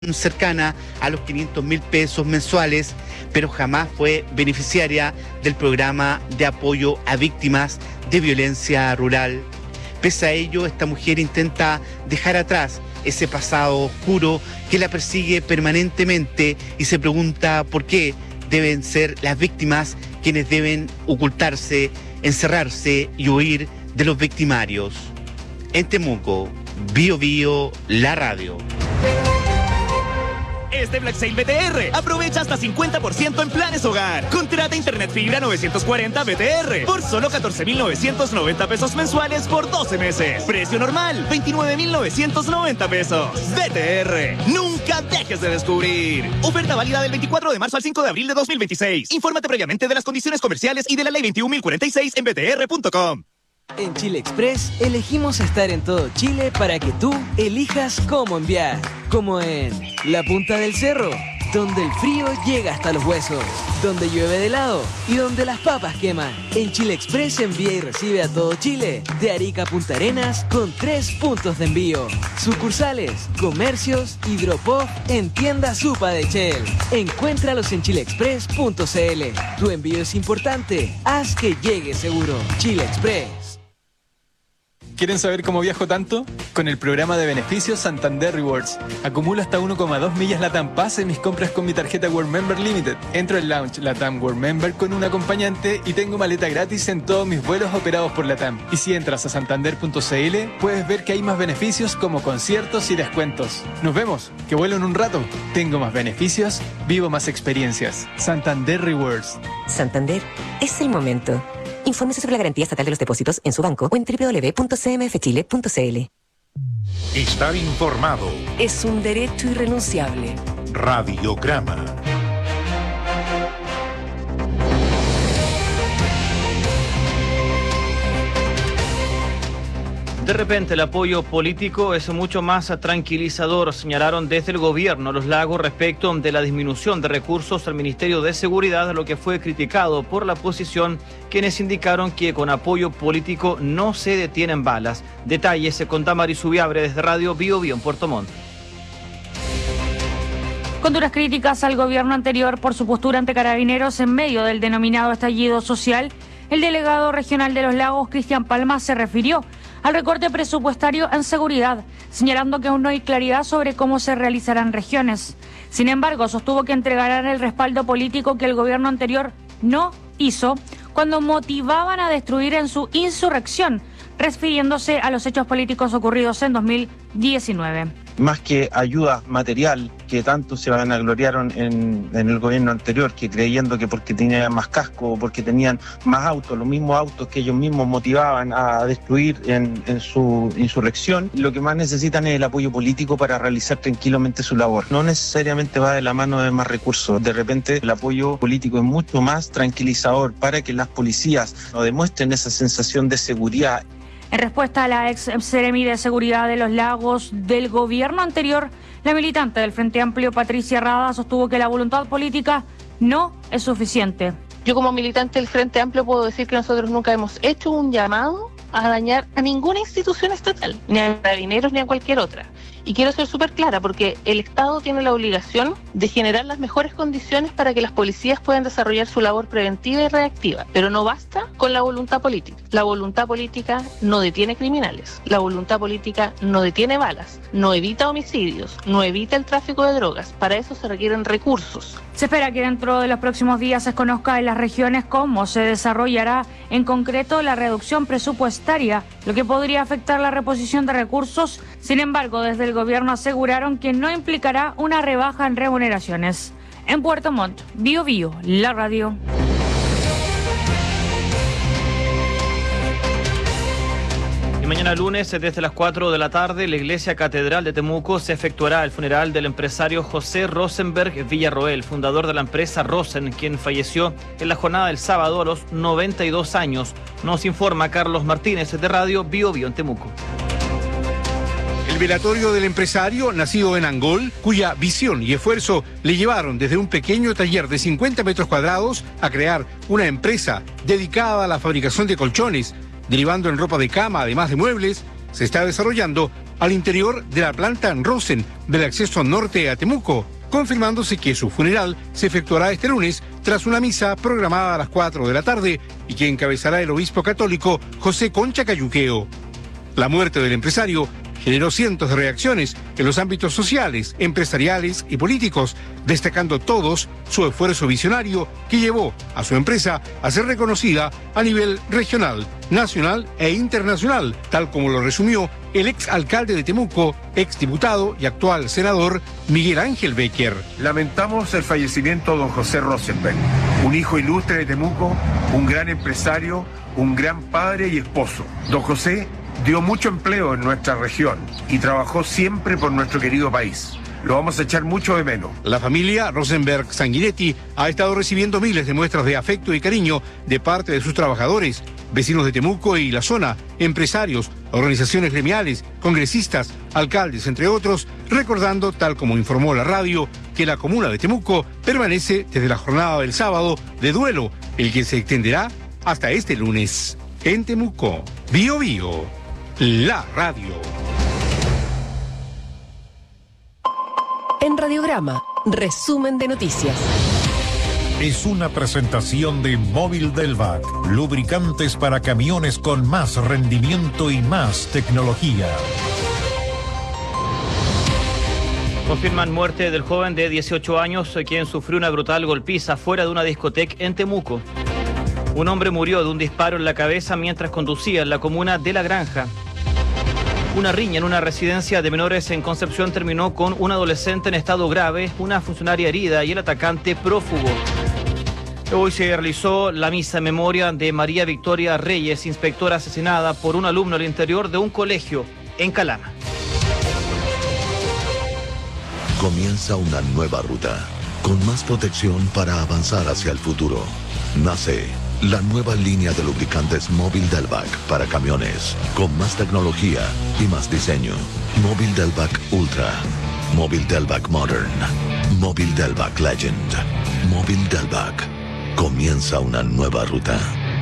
cercana a los 500.000 pesos mensuales, pero jamás fue beneficiaria del programa de apoyo a víctimas de violencia rural. Pese a ello, esta mujer intenta dejar atrás ese pasado oscuro que la persigue permanentemente y se pregunta por qué deben ser las víctimas quienes deben ocultarse, encerrarse y huir de los victimarios. En Temuco, Bío Bío, la radio. Este Black Sale BTR. Aprovecha hasta 50% en planes hogar. Contrata internet fibra 940 BTR por solo 14.990 pesos mensuales por 12 meses. Precio normal, 29.990 pesos. BTR. Nunca dejes de descubrir. Oferta válida del 24 de marzo al 5 de abril de 2026. Infórmate previamente de las condiciones comerciales y de la ley 21.046 en btr.com. En Chile Express elegimos estar en todo Chile para que tú elijas cómo enviar. Como en la punta del cerro, donde el frío llega hasta los huesos, donde llueve de helado y donde las papas queman. En Chile Express envía y recibe a todo Chile, de Arica a Punta Arenas, con 3 puntos de envío. Sucursales, comercios y drop-off en tiendas Supa de Shell. Encuéntralos en chileexpress.cl. Tu envío es importante, haz que llegue seguro. Chile Express. ¿Quieren saber cómo viajo tanto? Con el programa de beneficios Santander Rewards. Acumulo hasta 1,2 millas LATAM Pass en mis compras con mi tarjeta World Member Limited. Entro en Lounge LATAM World Member con un acompañante y tengo maleta gratis en todos mis vuelos operados por LATAM. Y si entras a santander.cl, puedes ver que hay más beneficios como conciertos y descuentos. Nos vemos, que vuelo en un rato. Tengo más beneficios, vivo más experiencias. Santander Rewards. Santander, es el momento. Infórmese sobre la garantía estatal de los depósitos en su banco o en www.cmfchile.cl. Estar informado es un derecho irrenunciable. Radiograma. De repente el apoyo político es mucho más tranquilizador, señalaron desde el gobierno Los Lagos respecto de la disminución de recursos al Ministerio de Seguridad, lo que fue criticado por la oposición, quienes indicaron que con apoyo político no se detienen balas. Detalles con Damaris Subiabre desde Radio Bío Bío en Puerto Montt. Con duras críticas al gobierno anterior por su postura ante Carabineros en medio del denominado estallido social, el delegado regional de Los Lagos, Cristian Palma, se refirió al recorte presupuestario en seguridad, señalando que aún no hay claridad sobre cómo se realizarán regiones. Sin embargo, sostuvo que entregarán el respaldo político que el gobierno anterior no hizo cuando motivaban a destruir en su insurrección, refiriéndose a los hechos políticos ocurridos en 2019. Más que ayuda material, que tanto se vanagloriaron en el gobierno anterior, que creyendo que porque tenían más casco o porque tenían más autos, los mismos autos que ellos mismos motivaban a destruir en su insurrección, lo que más necesitan es el apoyo político para realizar tranquilamente su labor. No necesariamente va de la mano de más recursos. De repente el apoyo político es mucho más tranquilizador para que las policías no demuestren esa sensación de seguridad. En respuesta a la ex seremi de Seguridad de Los Lagos del gobierno anterior, la militante del Frente Amplio, Patricia Rada, sostuvo que la voluntad política no es suficiente. Yo como militante del Frente Amplio puedo decir que nosotros nunca hemos hecho un llamado a dañar a ninguna institución estatal, ni a Carabineros ni a cualquier otra. Y quiero ser súper clara porque el Estado tiene la obligación de generar las mejores condiciones para que las policías puedan desarrollar su labor preventiva y reactiva. Pero no basta con la voluntad política. La voluntad política no detiene criminales. La voluntad política no detiene balas, no evita homicidios, no evita el tráfico de drogas. Para eso se requieren recursos. Se espera que dentro de los próximos días se conozca en las regiones cómo se desarrollará en concreto la reducción presupuestaria, lo que podría afectar la reposición de recursos. Sin embargo, desde el gobierno aseguraron que no implicará una rebaja en remuneraciones. En Puerto Montt, Bío Bío, la radio. Y mañana lunes, desde las 4 de la tarde, la Iglesia Catedral de Temuco se efectuará el funeral del empresario José Rosenberg Villarroel, fundador de la empresa Rosen, quien falleció en la jornada del sábado a los 92 años. Nos informa Carlos Martínez de Radio Bío Bío en Temuco. El velatorio del empresario, nacido en Angol, cuya visión y esfuerzo le llevaron desde un pequeño taller de 50 metros cuadrados a crear una empresa dedicada a la fabricación de colchones, derivando en ropa de cama, además de muebles, se está desarrollando al interior de la planta Rosen del acceso norte a Temuco, confirmándose que su funeral se efectuará este lunes tras una misa programada a las 4 de la tarde y que encabezará el obispo católico José Concha Cayuqueo. La muerte del empresario generó cientos de reacciones en los ámbitos sociales, empresariales y políticos, destacando todos su esfuerzo visionario que llevó a su empresa a ser reconocida a nivel regional, nacional e internacional, tal como lo resumió el ex alcalde de Temuco, ex diputado y actual senador Miguel Ángel Becker. Lamentamos el fallecimiento de don José Rosenberg, un hijo ilustre de Temuco, un gran empresario, un gran padre y esposo. Don José dio mucho empleo en nuestra región y trabajó siempre por nuestro querido país. Lo vamos a echar mucho de menos. La familia Rosenberg Sanguinetti ha estado recibiendo miles de muestras de afecto y cariño de parte de sus trabajadores, vecinos de Temuco y la zona, empresarios, organizaciones gremiales, congresistas, alcaldes, entre otros, recordando, tal como informó la radio, que la comuna de Temuco permanece desde la jornada del sábado de duelo, el que se extenderá hasta este lunes. En Temuco, Bío Bío, la radio. En Radiograma, resumen de noticias. Es una presentación de Móvil Delvac, lubricantes para camiones con más rendimiento y más tecnología. Confirman muerte del joven de 18 años, quien sufrió una brutal golpiza fuera de una discoteca en Temuco. Un hombre murió de un disparo en la cabeza mientras conducía en la comuna de La Granja. Una riña en una residencia de menores en Concepción terminó con un adolescente en estado grave, una funcionaria herida y el atacante prófugo. Hoy se realizó la misa en memoria de María Victoria Reyes, inspectora asesinada por un alumno al interior de un colegio en Calama. Comienza una nueva ruta, con más protección para avanzar hacia el futuro. Nace la nueva línea de lubricantes Móvil Delvac para camiones, con más tecnología y más diseño. Móvil Delvac Ultra, Móvil Delvac Modern, Móvil Delvac Legend, Móvil Delvac. Comienza una nueva ruta.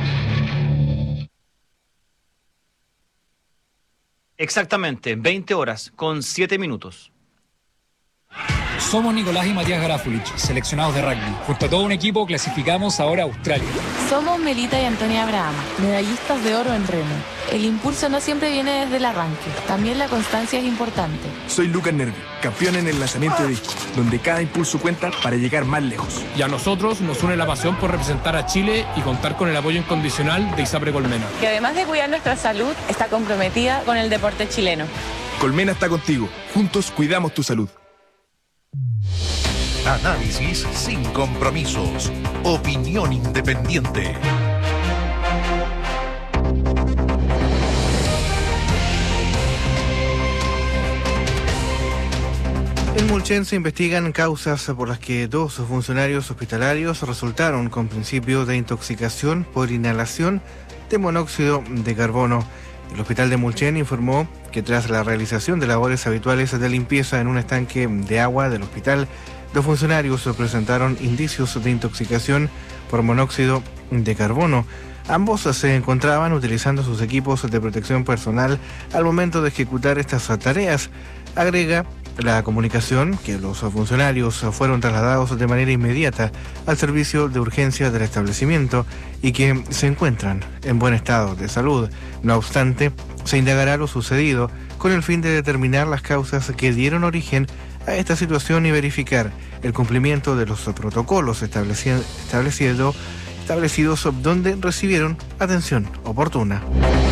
Exactamente, 20 horas con 7 minutos. Somos Nicolás y Matías Garafulich, seleccionados de rugby. Junto a todo un equipo clasificamos ahora a Australia. Somos Melita y Antonia Abraham, medallistas de oro en remo. El impulso no siempre viene desde el arranque, también la constancia es importante. Soy Lucas Nervi, campeón en el lanzamiento de disco, donde cada impulso cuenta para llegar más lejos. Y a nosotros nos une la pasión por representar a Chile y contar con el apoyo incondicional de ISAPRE Colmena, que además de cuidar nuestra salud, está comprometida con el deporte chileno. Colmena está contigo, juntos cuidamos tu salud. Análisis sin compromisos. Opinión independiente. En Mulchen se investigan causas por las que 2 funcionarios hospitalarios resultaron con principio de intoxicación por inhalación de monóxido de carbono. El hospital de Mulchen informó que tras la realización de labores habituales de limpieza en un estanque de agua del hospital, 2 funcionarios presentaron indicios de intoxicación por monóxido de carbono. Ambos se encontraban utilizando sus equipos de protección personal al momento de ejecutar estas tareas. Agrega la comunicación que los funcionarios fueron trasladados de manera inmediata al servicio de urgencia del establecimiento y que se encuentran en buen estado de salud. No obstante, se indagará lo sucedido con el fin de determinar las causas que dieron origen a esta situación y verificar el cumplimiento de los protocolos establecidos donde recibieron atención oportuna.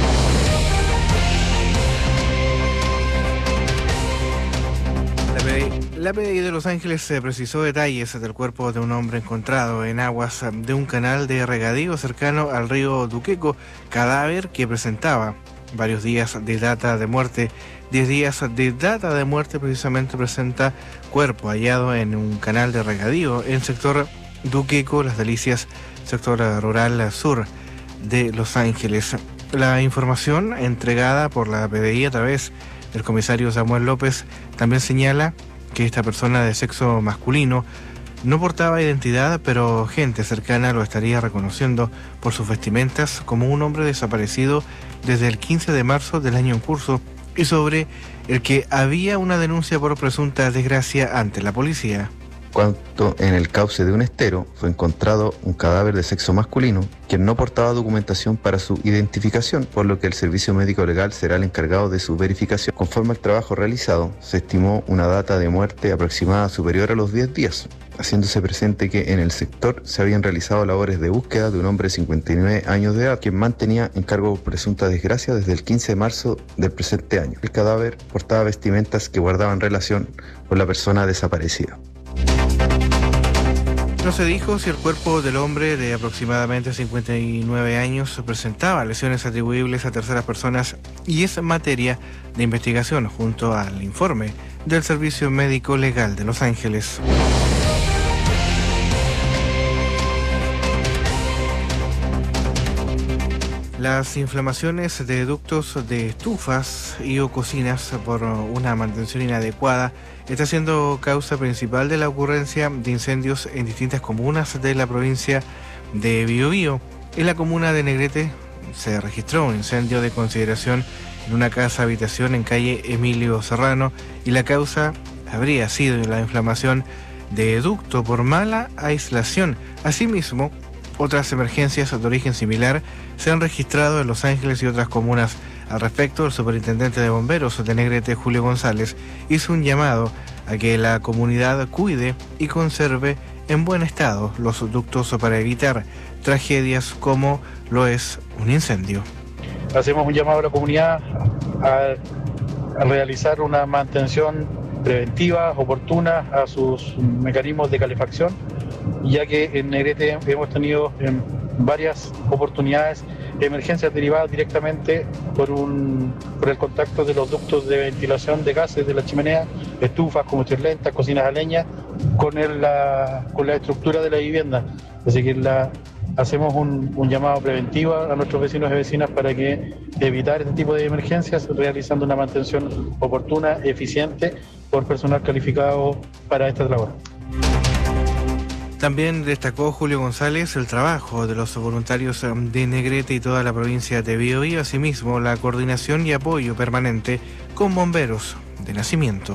La PDI de Los Ángeles precisó detalles del cuerpo de un hombre encontrado en aguas de un canal de regadío cercano al río Duqueco, cadáver que presentaba varios días de data de muerte. 10 días de data de muerte precisamente presenta cuerpo hallado en un canal de regadío en sector Duqueco, Las Delicias, sector rural sur de Los Ángeles. La información entregada por la PDI a través del comisario Samuel López también señala que esta persona de sexo masculino no portaba identidad, pero gente cercana lo estaría reconociendo por sus vestimentas como un hombre desaparecido desde el 15 de marzo del año en curso y sobre el que había una denuncia por presunta desgracia ante la policía. Cuando en el cauce de un estero fue encontrado un cadáver de sexo masculino que no portaba documentación para su identificación, por lo que el Servicio Médico Legal será el encargado de su verificación. Conforme al trabajo realizado, se estimó una data de muerte aproximada superior a los 10 días, haciéndose presente que en el sector se habían realizado labores de búsqueda de un hombre de 59 años de edad, quien mantenía en cargo por presunta desgracia desde el 15 de marzo del presente año. El cadáver portaba vestimentas que guardaban relación con la persona desaparecida. No se dijo si el cuerpo del hombre de aproximadamente 59 años presentaba lesiones atribuibles a terceras personas y es materia de investigación junto al informe del Servicio Médico Legal de Los Ángeles. Las inflamaciones de ductos de estufas y o cocinas por una mantención inadecuada está siendo causa principal de la ocurrencia de incendios en distintas comunas de la provincia de Biobío. En la comuna de Negrete se registró un incendio de consideración en una casa habitación en calle Emilio Serrano y la causa habría sido la inflamación de ducto por mala aislación. Asimismo, otras emergencias de origen similar se han registrado en Los Ángeles y otras comunas. Al respecto, el superintendente de bomberos de Negrete, Julio González, hizo un llamado a que la comunidad cuide y conserve en buen estado los ductos para evitar tragedias como lo es un incendio. Hacemos un llamado a la comunidad a realizar una mantención preventiva, oportuna a sus mecanismos de calefacción, ya que en Negrete hemos tenido en varias oportunidades emergencias derivadas directamente por el contacto de los ductos de ventilación de gases de la chimenea, estufas, combustión lenta, cocinas a leña, con la estructura de la vivienda. Así que hacemos un llamado preventivo a nuestros vecinos y vecinas para que evitar este tipo de emergencias realizando una mantención oportuna, eficiente, por personal calificado para esta labor. También destacó Julio González el trabajo de los voluntarios de Negrete y toda la provincia de Biobío, asimismo la coordinación y apoyo permanente con bomberos de nacimiento.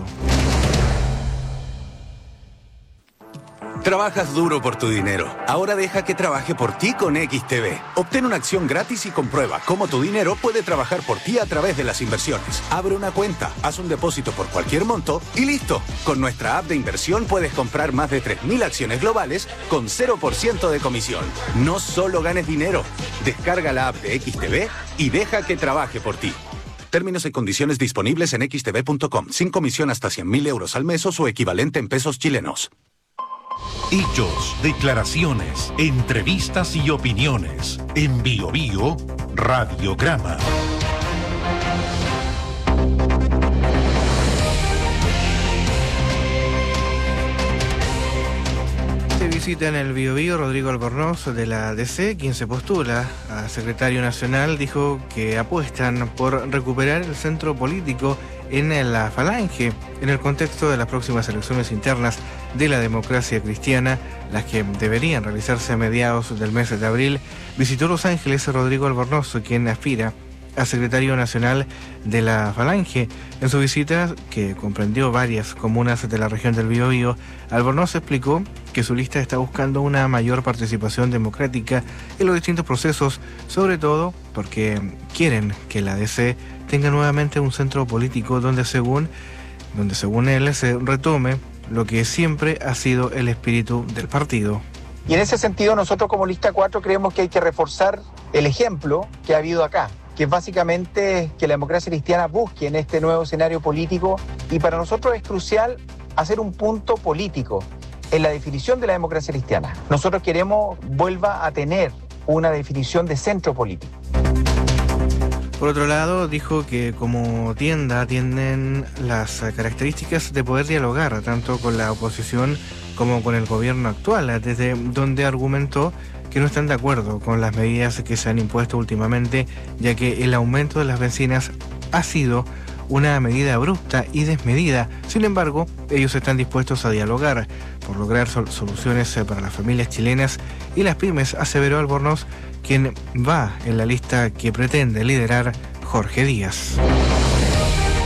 Trabajas duro por tu dinero. Ahora deja que trabaje por ti con XTB. Obtén una acción gratis y comprueba cómo tu dinero puede trabajar por ti a través de las inversiones. Abre una cuenta, haz un depósito por cualquier monto y listo. Con nuestra app de inversión puedes comprar más de 3.000 acciones globales con 0% de comisión. No solo ganes dinero. Descarga la app de XTB y deja que trabaje por ti. Términos y condiciones disponibles en xtb.com. Sin comisión hasta 100.000 euros al mes o su equivalente en pesos chilenos. Hechos, declaraciones, entrevistas y opiniones. En Biobío, Radiograma. Se visita en el Biobío Rodrigo Albornoz de la DC, quien se postula a secretario nacional, dijo que apuestan por recuperar el centro político en la Falange, en el contexto de las próximas elecciones internas de la democracia cristiana, las que deberían realizarse a mediados del mes de abril. Visitó Los Ángeles Rodrigo Albornoz, quien aspira a secretario nacional de la Falange. En su visita, que comprendió varias comunas de la región del Biobío, Albornoz explicó que su lista está buscando una mayor participación democrática en los distintos procesos, sobre todo porque quieren que la DC tenga nuevamente un centro político donde según él se retome lo que siempre ha sido el espíritu del partido. Y en ese sentido nosotros como Lista 4 creemos que hay que reforzar el ejemplo que ha habido acá, que es básicamente que la democracia cristiana busque en este nuevo escenario político, y para nosotros es crucial hacer un punto político en la definición de la democracia cristiana. Nosotros queremos vuelva a tener una definición de centro político. Por otro lado, dijo que como tienda tienen las características de poder dialogar tanto con la oposición como con el gobierno actual, desde donde argumentó que no están de acuerdo con las medidas que se han impuesto últimamente, ya que el aumento de las bencinas ha sido una medida abrupta y desmedida. Sin embargo, ellos están dispuestos a dialogar por lograr soluciones para las familias chilenas y las pymes, aseveró Albornoz, quien va en la lista que pretende liderar Jorge Díaz.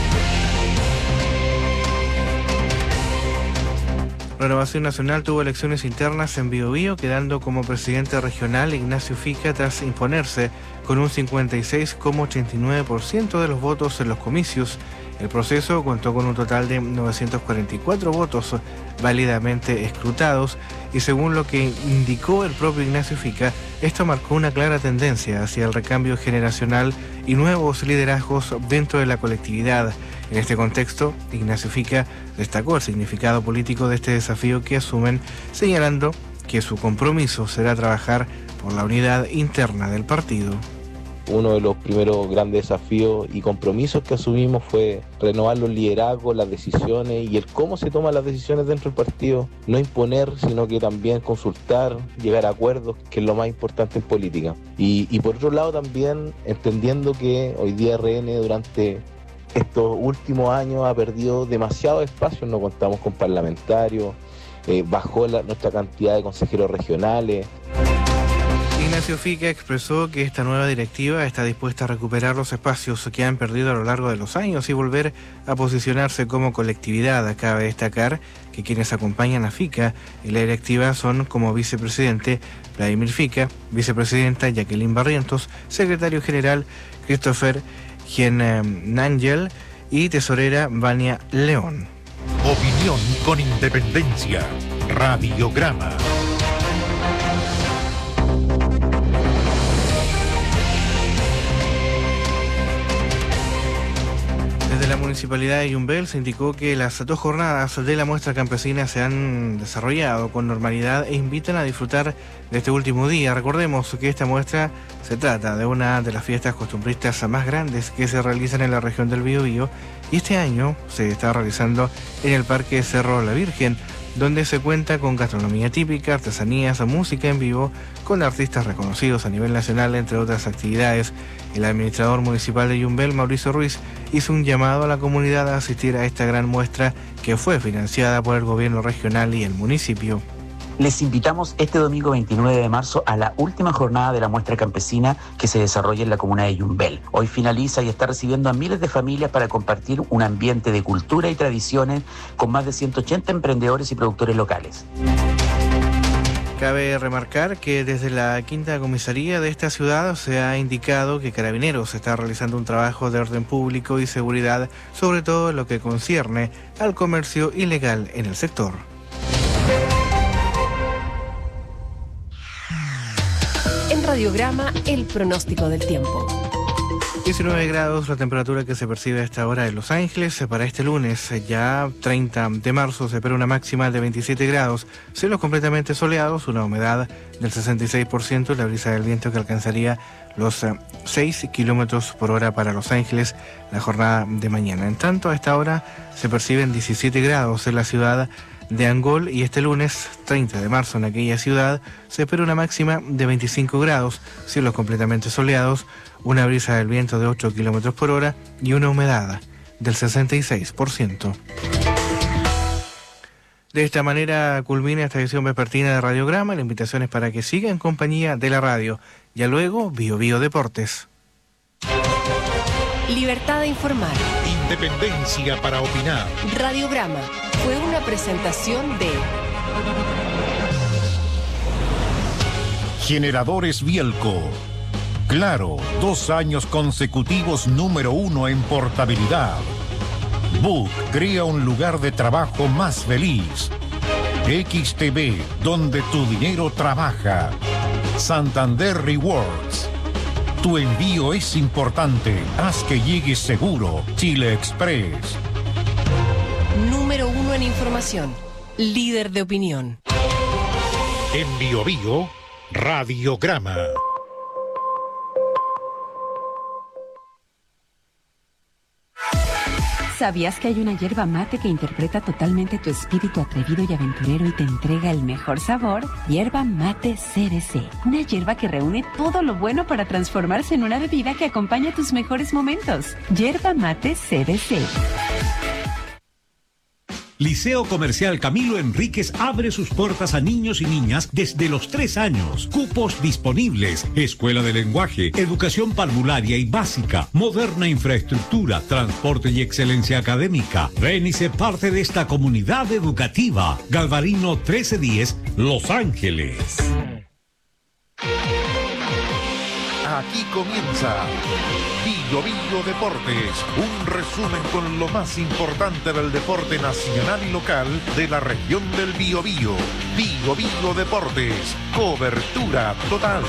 Renovación Nacional tuvo elecciones internas en Biobío, quedando como presidente regional Ignacio Fica tras imponerse con un 56,89% de los votos en los comicios. El proceso contó con un total de 944 votos válidamente escrutados y según lo que indicó el propio Ignacio Fica, esto marcó una clara tendencia hacia el recambio generacional y nuevos liderazgos dentro de la colectividad. En este contexto, Ignacio Fica destacó el significado político de este desafío que asumen, señalando que su compromiso será trabajar por la unidad interna del partido. Uno de los primeros grandes desafíos y compromisos que asumimos fue renovar los liderazgos, las decisiones y el cómo se toman las decisiones dentro del partido. No imponer, sino que también consultar, llegar a acuerdos, que es lo más importante en política. Y por otro lado también entendiendo que hoy día RN durante estos últimos años ha perdido demasiado espacio, no contamos con parlamentarios, bajó nuestra cantidad de consejeros regionales. Ignacio Fica expresó que esta nueva directiva está dispuesta a recuperar los espacios que han perdido a lo largo de los años y volver a posicionarse como colectividad. Cabe destacar que quienes acompañan a Fica en la directiva son como vicepresidente Vladimir Fica, vicepresidenta Jacqueline Barrientos, secretario general Christopher Giannangel y tesorera Vania León. Opinión con independencia. Radiograma. Desde la Municipalidad de Yumbel se indicó que las 2 jornadas de la muestra campesina se han desarrollado con normalidad e invitan a disfrutar de este último día. Recordemos que esta muestra se trata de una de las fiestas costumbristas más grandes que se realizan en la región del Biobío y este año se está realizando en el Parque Cerro La Virgen, donde se cuenta con gastronomía típica, artesanías, música en vivo, con artistas reconocidos a nivel nacional, entre otras actividades. El administrador municipal de Yumbel, Mauricio Ruiz, hizo un llamado a la comunidad a asistir a esta gran muestra que fue financiada por el gobierno regional y el municipio. Les invitamos este domingo 29 de marzo a la última jornada de la muestra campesina que se desarrolla en la comuna de Yumbel. Hoy finaliza y está recibiendo a miles de familias para compartir un ambiente de cultura y tradiciones con más de 180 emprendedores y productores locales. Cabe remarcar que desde la quinta comisaría de esta ciudad se ha indicado que Carabineros está realizando un trabajo de orden público y seguridad, sobre todo en lo que concierne al comercio ilegal en el sector. En Radiograma, el pronóstico del tiempo. 19 grados la temperatura que se percibe a esta hora en Los Ángeles. Para este lunes, ya 30 de marzo, se espera una máxima de 27 grados. Cielos completamente soleados, una humedad del 66% y la brisa del viento que alcanzaría los 6 kilómetros por hora para Los Ángeles la jornada de mañana. En tanto, a esta hora se perciben 17 grados en la ciudad de Angol y este lunes 30 de marzo en aquella ciudad se espera una máxima de 25 grados, cielos completamente soleados, una brisa del viento de 8 kilómetros por hora y una humedad del 66%. De esta manera culmina esta edición vespertina de Radiograma. La invitación es para que siga en compañía de la radio. Ya luego, Biobío Deportes. Libertad de informar. Independencia para opinar. Radiograma fue una presentación de Generadores Bielco. Claro, 2 años consecutivos número 1 en portabilidad. Book crea un lugar de trabajo más feliz. XTB, donde tu dinero trabaja. Santander Rewards. Tu envío es importante. Haz que llegue seguro. Chile Express. Número 1 en información. Líder de opinión. En Biobío, Radiograma. ¿Sabías que hay una yerba mate que interpreta totalmente tu espíritu atrevido y aventurero y te entrega el mejor sabor? Yerba Mate CBC. Una yerba que reúne todo lo bueno para transformarse en una bebida que acompaña tus mejores momentos. Yerba Mate CBC. Liceo Comercial Camilo Enríquez abre sus puertas a niños y niñas desde los 3 años. Cupos disponibles. Escuela de lenguaje, educación parvularia y básica, moderna infraestructura, transporte y excelencia académica. Ven y sé parte de esta comunidad educativa. Galvarino 1310, Los Ángeles. Aquí comienza Billo Billo Deportes, un resumen con lo más importante del deporte nacional y local de la región del Biobío. Billo Billo Deportes, cobertura total.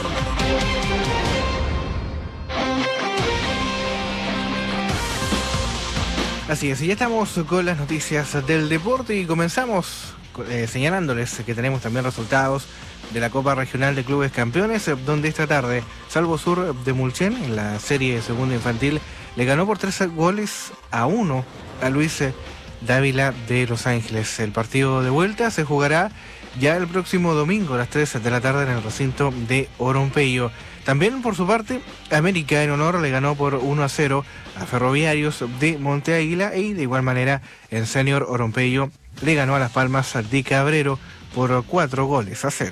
Así es, y ya estamos con las noticias del deporte y comenzamos señalándoles que tenemos también resultados de la Copa Regional de Clubes Campeones, donde esta tarde Salvo Sur de Mulchen, en la serie segunda infantil, le ganó por 3-1 a Luis Dávila de Los Ángeles. El partido de vuelta se jugará ya el próximo domingo a las 3 de la tarde en el recinto de Orompeyo. También, por su parte, América en Honor le ganó por 1-0 a Ferroviarios de Monte Águila y de igual manera en Senior Orompeyo le ganó a Las Palmas de Cabrero por 4-0.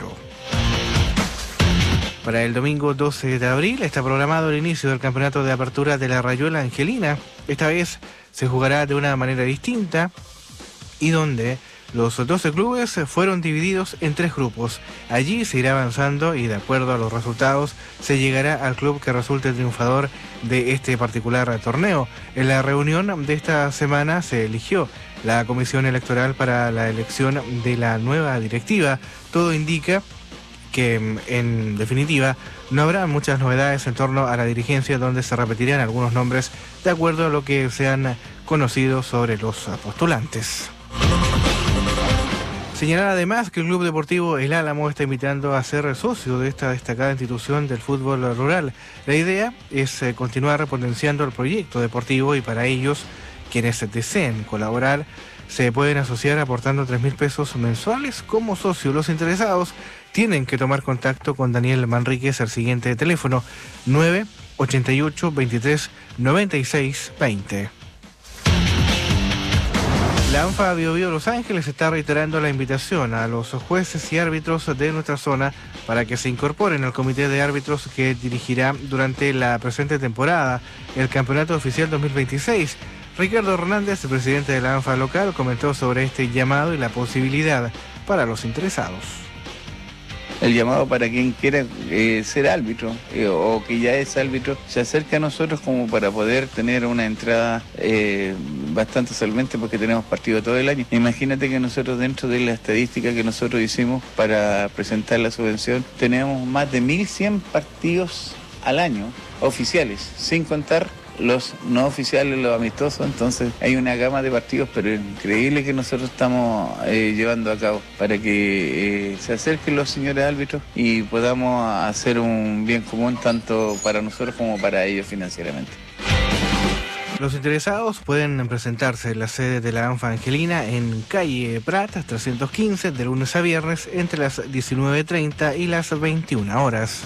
Para el domingo 12 de abril está programado el inicio del campeonato de apertura de la Rayuela Angelina. Esta vez se jugará de una manera distinta y donde los 12 clubes fueron divididos en 3 grupos. Allí se irá avanzando y de acuerdo a los resultados se llegará al club que resulte triunfador de este particular torneo. En la reunión de esta semana se eligió la comisión electoral para la elección de la nueva directiva. Todo indica que en definitiva no habrá muchas novedades en torno a la dirigencia, donde se repetirán algunos nombres de acuerdo a lo que se han conocido sobre los postulantes. Señalar además que el Club Deportivo El Álamo está invitando a ser socio de esta destacada institución del fútbol rural. La idea es continuar potenciando el proyecto deportivo y para ellos, quienes deseen colaborar, se pueden asociar aportando 3.000 pesos mensuales como socio. Los interesados tienen que tomar contacto con Daniel Manríquez al siguiente teléfono 988 23 96 20. La ANFA Biobío Los Ángeles está reiterando la invitación a los jueces y árbitros de nuestra zona para que se incorporen al comité de árbitros que dirigirá durante la presente temporada el Campeonato Oficial 2026. Ricardo Hernández, presidente de la ANFA local, comentó sobre este llamado y la posibilidad para los interesados. El llamado para quien quiera ser árbitro o que ya es árbitro, se acerque a nosotros como para poder tener una entrada bastante solvente, porque tenemos partido todo el año. Imagínate que nosotros, dentro de la estadística que nosotros hicimos para presentar la subvención, tenemos más de 1.100 partidos al año oficiales, sin contar los no oficiales, los amistosos. Entonces hay una gama de partidos, pero es increíble que nosotros estamos llevando a cabo para que se acerquen los señores árbitros y podamos hacer un bien común tanto para nosotros como para ellos financieramente. Los interesados pueden presentarse en la sede de la ANFA Angelina en calle Prat 315 de lunes a viernes entre las 19:30 y las 21 horas.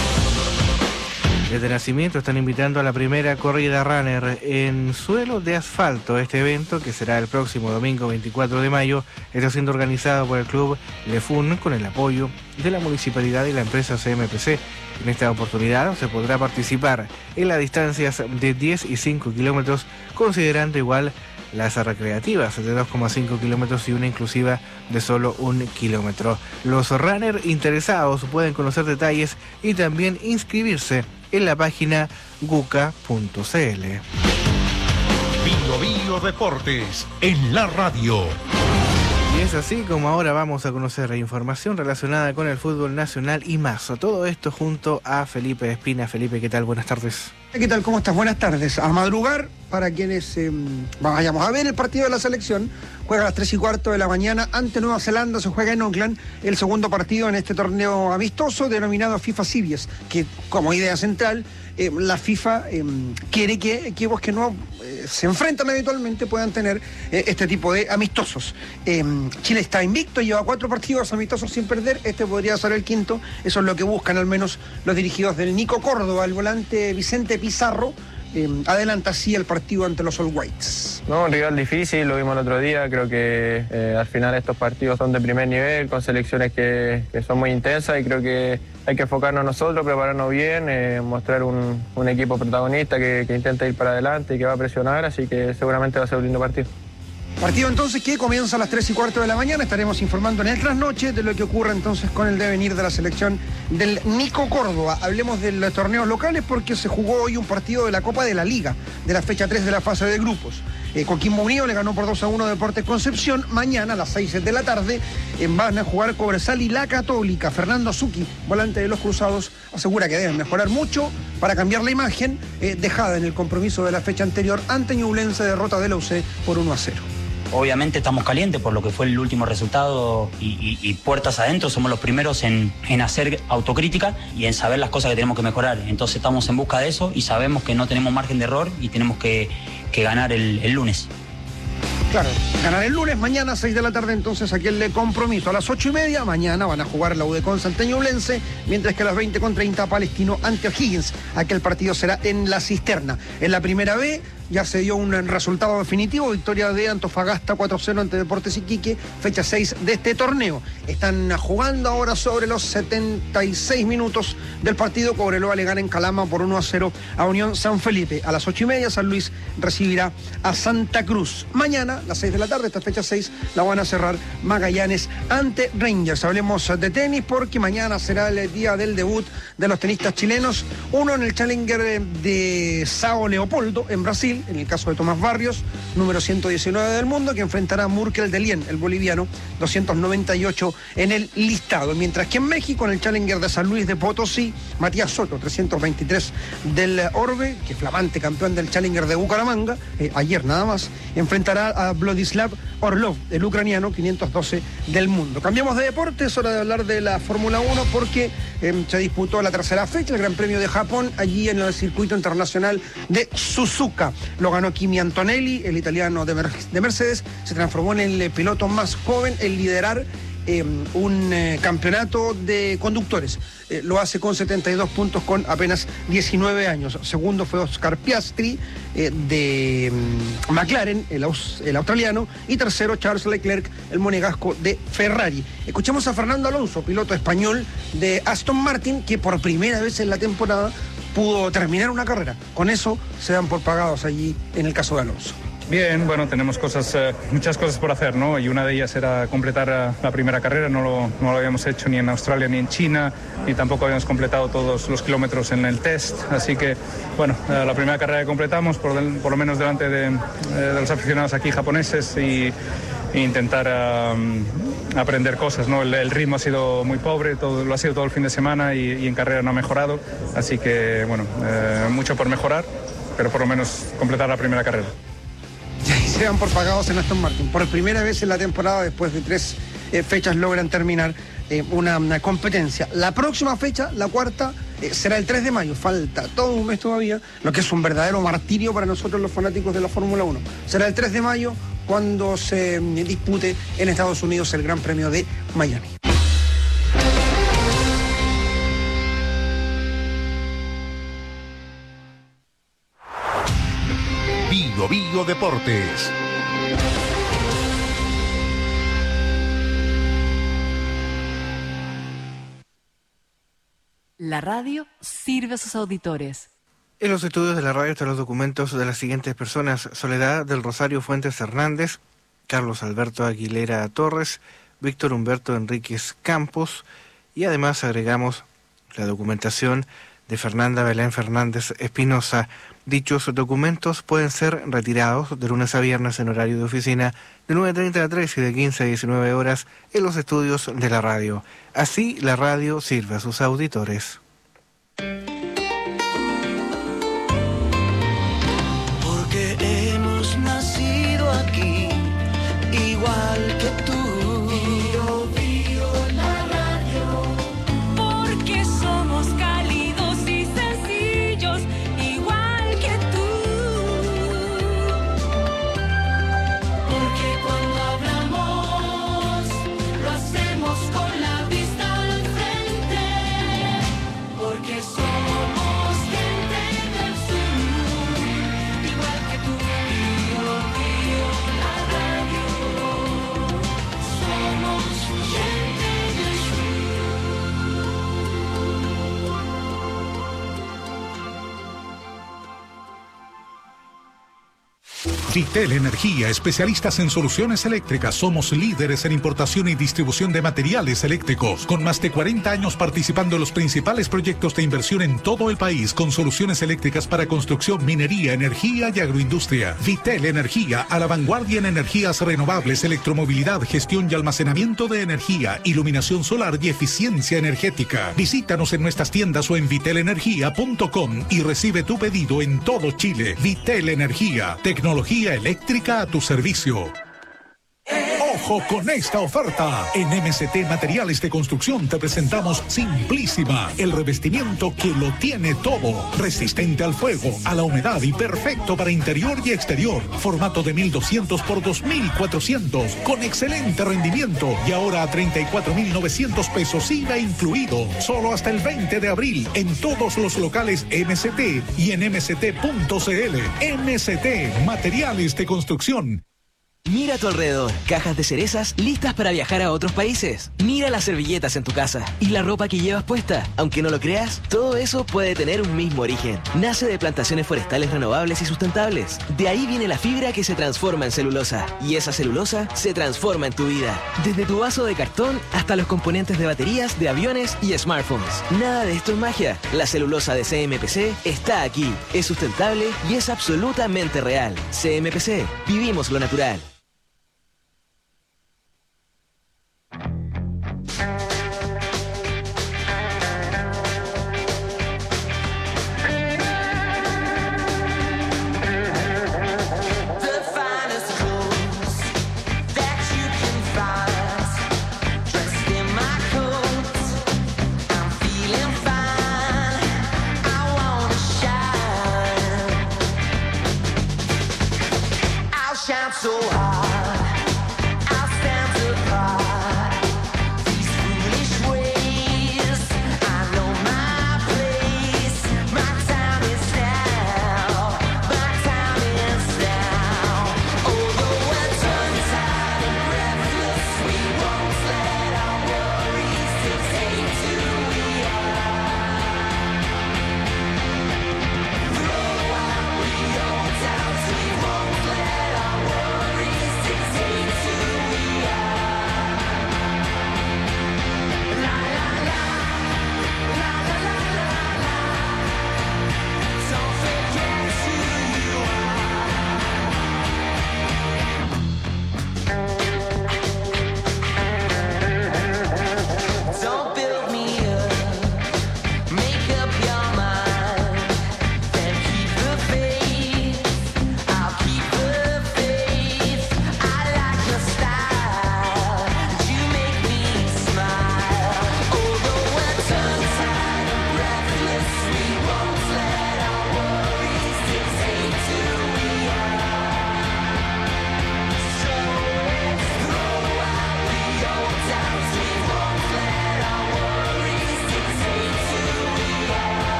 Desde Nacimiento están invitando a la primera corrida runner en suelo de asfalto. Este evento, que será el próximo domingo 24 de mayo, está siendo organizado por el Club Lefun con el apoyo de la Municipalidad y la empresa CMPC. En esta oportunidad se podrá participar en las distancias de 10 y 5 kilómetros, considerando igual las recreativas de 2,5 kilómetros y una inclusiva de solo 1 kilómetro. Los runners interesados pueden conocer detalles y también inscribirse en la página guca.cl. Billo Billo Deportes en la radio. Y es así como ahora vamos a conocer información relacionada con el fútbol nacional y más. Todo esto junto a Felipe Espina. Felipe, ¿qué tal? Buenas tardes. ¿Qué tal? ¿Cómo estás? Buenas tardes. A madrugar, para quienes vayamos a ver el partido de la selección, juega a las 3:15 de la mañana ante Nueva Zelanda. Se juega en Auckland el segundo partido en este torneo amistoso denominado FIFA Series, que como idea central la FIFA quiere que equipos que no se enfrentan habitualmente puedan tener este tipo de amistosos. Chile está invicto, lleva 4 partidos amistosos sin perder. Este podría ser el quinto. Eso es lo que buscan al menos los dirigidos del Nico Córdoba. El volante Vicente Pizarro adelanta así el partido ante los All Whites. No, un rival difícil, lo vimos el otro día, creo que al final estos partidos son de primer nivel, con selecciones que son muy intensas y creo que hay que enfocarnos nosotros, prepararnos bien, mostrar un equipo protagonista que intenta ir para adelante y que va a presionar, así que seguramente va a ser un lindo partido. Partido entonces que comienza a las 3:15 de la mañana. Estaremos informando en el trasnoche de lo que ocurre entonces con el devenir de la selección del Nico Córdoba. Hablemos de los torneos locales porque se jugó hoy un partido de la Copa de la Liga, de la fecha 3 de la fase de grupos. Coquimbo Unido le ganó por 2-1 a Deportes Concepción. Mañana a las 6 de la tarde van a jugar Cobresal y La Católica. Fernando Zucchi, volante de los Cruzados, asegura que deben mejorar mucho para cambiar la imagen dejada en el compromiso de la fecha anterior ante Ñublense, derrota de la UC por 1-0. Obviamente estamos calientes por lo que fue el último resultado y puertas adentro. Somos los primeros en hacer autocrítica y en saber las cosas que tenemos que mejorar. Entonces estamos en busca de eso y sabemos que no tenemos margen de error y tenemos que ganar el lunes. Claro, ganar el lunes, mañana 6 de la tarde entonces aquí el compromiso. A las 8:30 mañana van a jugar la UDECONS ante Ñublense, mientras que a las 20:30 Palestino ante O'Higgins. Aquel partido será en La Cisterna. En la primera B ya se dio un resultado definitivo, victoria de Antofagasta 4-0 ante Deportes Iquique, fecha 6 de este torneo. Están jugando ahora sobre los 76 minutos del partido. Cobreloa le gana en Calama por 1-0 a Unión San Felipe. A las 8:30 San Luis recibirá a Santa Cruz. Mañana, a las 6 de la tarde, esta fecha 6, la van a cerrar Magallanes ante Rangers. Hablemos de tenis porque mañana será el día del debut de los tenistas chilenos. Uno en el Challenger de Sao Leopoldo, en Brasil, en el caso de Tomás Barrios, número 119 del mundo, que enfrentará a Murkel Delien, el boliviano, 298 en el listado. Mientras que en México, en el Challenger de San Luis de Potosí, Matías Soto, 323 del Orbe, que es flamante campeón del Challenger de Bucaramanga, ayer nada más, enfrentará a Vladislav Orlov, el ucraniano, 512 del mundo. Cambiamos de deporte, es hora de hablar de la Fórmula 1 porque se disputó la tercera fecha, el Gran Premio de Japón, allí en el circuito internacional de Suzuka. Lo ganó Kimi Antonelli, el italiano de Mercedes, se transformó en el piloto más joven en liderar un campeonato de conductores. Lo hace con 72 puntos con apenas 19 años. Segundo fue Oscar Piastri de McLaren, el australiano. Y tercero Charles Leclerc, el monegasco de Ferrari. Escuchemos a Fernando Alonso, piloto español de Aston Martin, que por primera vez en la temporada pudo terminar una carrera. Con eso se dan por pagados allí en el caso de Alonso. Bien, bueno, tenemos muchas cosas por hacer, ¿no? Y una de ellas era completar la primera carrera, no lo habíamos hecho ni en Australia ni en China, ni tampoco habíamos completado todos los kilómetros en el test, así que, bueno, la primera carrera que completamos, por lo menos delante de los aficionados aquí japoneses e intentar aprender cosas, ¿no? El ritmo ha sido muy pobre, lo ha sido todo el fin de semana y en carrera no ha mejorado, así que, bueno, mucho por mejorar, pero por lo menos completar la primera carrera. Y ahí se dan por pagados en Aston Martin. Por primera vez en la temporada, después de 3 fechas, logran terminar una competencia. La próxima fecha, la cuarta, será el 3 de mayo. Falta todo un mes todavía, lo que es un verdadero martirio para nosotros los fanáticos de la Fórmula 1. Será el 3 de mayo cuando se dispute en Estados Unidos el Gran Premio de Miami. Bio Deportes. La radio sirve a sus auditores. En los estudios de la radio están los documentos de las siguientes personas: Soledad del Rosario Fuentes Hernández, Carlos Alberto Aguilera Torres, Víctor Humberto Enríquez Campos, y además agregamos la documentación de Fernanda Belén Fernández Espinosa. Dichos documentos pueden ser retirados de lunes a viernes en horario de oficina de 9:30 a 3 y de 15 a 19 horas en los estudios de la radio. Así, la radio sirve a sus auditores. Porque hemos nacido aquí, igual que tú. Vitel Energía, especialistas en soluciones eléctricas. Somos líderes en importación y distribución de materiales eléctricos, con más de 40 años participando en los principales proyectos de inversión en todo el país, con soluciones eléctricas para construcción, minería, energía y agroindustria. Vitel Energía, a la vanguardia en energías renovables, electromovilidad, gestión y almacenamiento de energía, iluminación solar y eficiencia energética. Visítanos en nuestras tiendas o en vitelenergia.com y recibe tu pedido en todo Chile. Vitel Energía, tecnología eléctrica a tu servicio. ¡Ojo con esta oferta! En MST Materiales de Construcción te presentamos Simplísima, el revestimiento que lo tiene todo. Resistente al fuego, a la humedad y perfecto para interior y exterior. Formato de 1200 por 2400, con excelente rendimiento. Y ahora a 34.900 pesos IVA incluido. Solo hasta el 20 de abril en todos los locales MST y en mst.cl. MST Materiales de Construcción. Mira a tu alrededor, cajas de cerezas listas para viajar a otros países. Mira las servilletas en tu casa y la ropa que llevas puesta. Aunque no lo creas, todo eso puede tener un mismo origen. Nace de plantaciones forestales renovables y sustentables. De ahí viene la fibra que se transforma en celulosa. Y esa celulosa se transforma en tu vida. Desde tu vaso de cartón hasta los componentes de baterías, de aviones y smartphones. Nada de esto es magia. La celulosa de CMPC está aquí. Es sustentable y es absolutamente real. CMPC, vivimos lo natural. So high.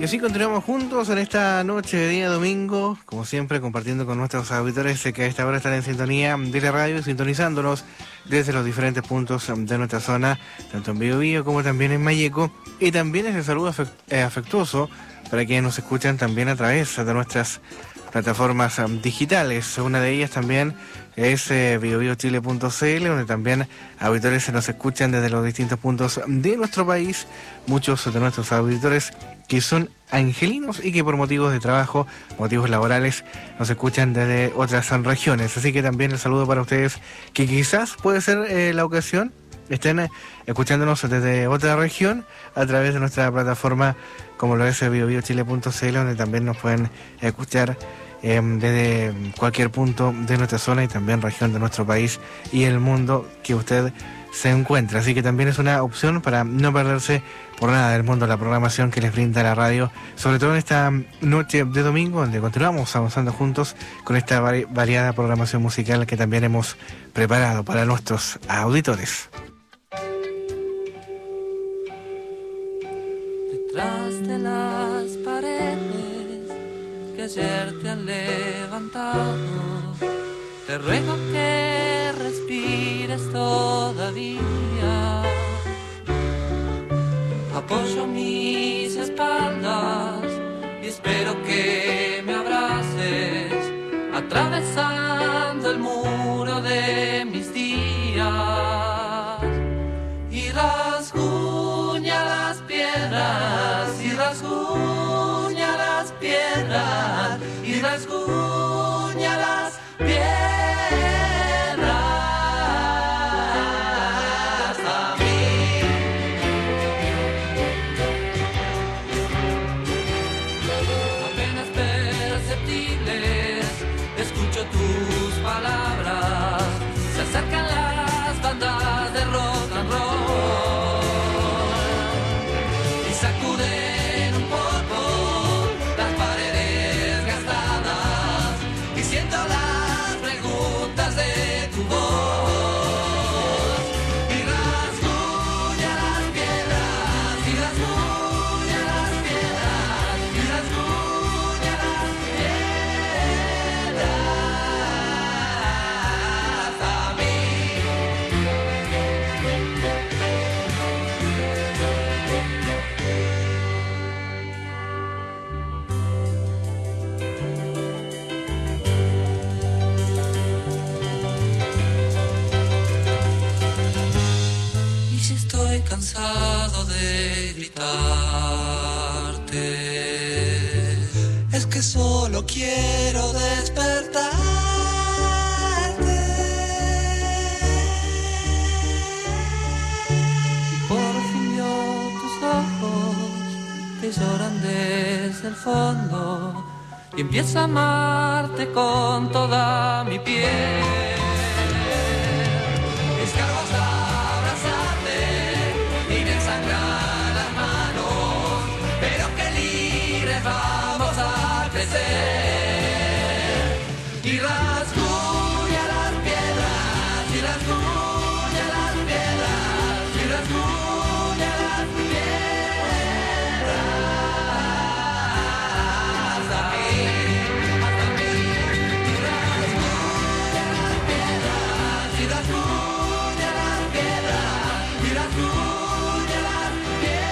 Y así continuamos juntos en esta noche de día domingo, como siempre compartiendo con nuestros auditores que a esta hora están en sintonía de la radio y sintonizándonos desde los diferentes puntos de nuestra zona, tanto en Biobío como también en Malleco. Y también ese saludo afectuoso para quienes nos escuchan también a través de nuestras plataformas digitales. Una de ellas también es biobiochile.cl, donde también auditores se nos escuchan desde los distintos puntos de nuestro país. Muchos de nuestros auditores que son angelinos y que por motivos de trabajo, motivos laborales, nos escuchan desde otras regiones. Así que también el saludo para ustedes, que quizás puede ser la ocasión estén escuchándonos desde otra región a través de nuestra plataforma, como lo es biobiochile.cl, donde también nos pueden escuchar desde cualquier punto de nuestra zona y también región de nuestro país y el mundo que usted se encuentra. Así que también es una opción para no perderse por nada del mundo la programación que les brinda la radio, sobre todo en esta noche de domingo, donde continuamos avanzando juntos con esta variada programación musical que también hemos preparado para nuestros auditores. Detrás de las paredes que ayer te han levantado, te ruego que respires todavía. Apoyo mis espaldas y espero que me abraces, atravesando el muro de mis días. Y rasguña las piedras, y rasguña las piedras, y rasguña las piedras. Tus palabras se acercan las bandas de rock and roll y sacuden un poco las paredes gastadas, y siento las preguntas de tu voz. Y rasguña las piedras, y rasguña las piedras, y rasguña las piedras. Cansado de gritarte, es que solo quiero despertarte. Y por fin vio tus ojos que lloran desde el fondo, y empiezo a amarte con toda mi piel. Vamos a crecer y rasguña las piedras, y rasguña las piedras, y rasguña las piedras. Hasta mí, y rasguña las piedras, y rasguña las piedras, y rasguña las piedras.